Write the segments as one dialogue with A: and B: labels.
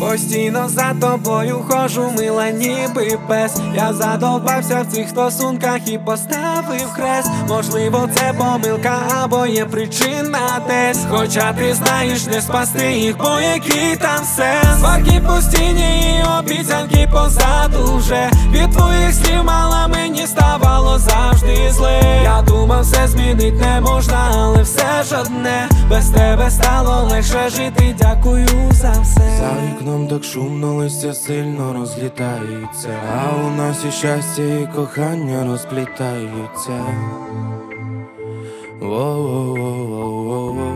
A: Постійно за тобою хожу, мила ніби пес. Я задовбався в цих стосунках і поставив хрест. Можливо, це помилка або є причина десь. Хоча ти знаєш, не спасти їх, бо який там сенс. Сварки постійні і обіцянки позаду вже. Від твоїх слів мала мені ставало завжди зле. Я думав, все змінить не можна, але все ж одне. Без тебе стало легше жити, дякую за все.
B: За вікном так шумно, листя сильно розлітаються, а у нас і щастя, і кохання розплітаються. Воу-воу-воу-воу-воу.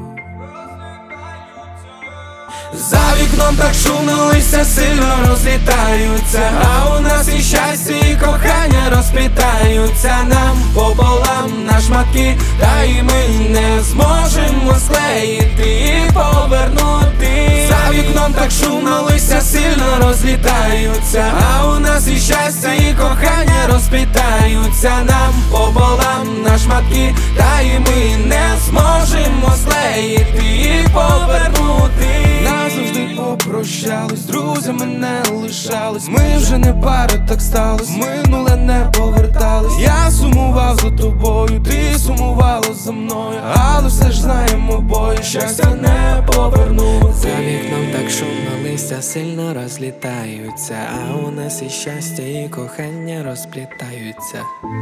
A: За вікном так шумно, листя сильно розлітаються, а у нас і щастя, і кохання розплітаються. Нам пополам на шматки, та й ми не зможемо склеїти і повернути. За вікном так шумно, листя сильно розлітаються, а у нас і щастя, і кохання розплітаються. Нам пополам на шматки, та й ми не зможемо склеїти і повернути.
B: Назавжди попрощались, друзями не лишались. Ми вже не пара, так сталось, минуле не повертались. Я сумував за тобою, ти сумувала за мною, але все ж знаємо обоє, щастя не повернути.
A: За вікном так шумно, листя сильно розлітаються, а у нас і щастя, і кохання розплітаються.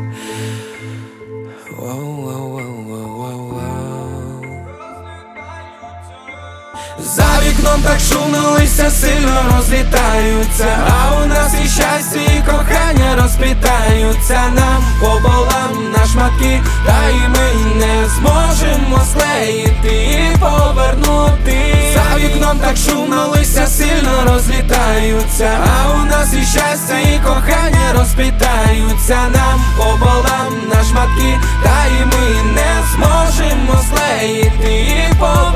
A: За вікном так шумно, листя сильно розлітаються, а у нас і щастя, і кохання розплітаються. Нам пополам на шматки, та й ми не зможемо склеїти і повернути. За вікном так шумно, листя сильно розлітаються, а у нас і щастя, і кохання розплітаються. Нам пополам на шматки, та й ми не зможемо склеїти і повернути.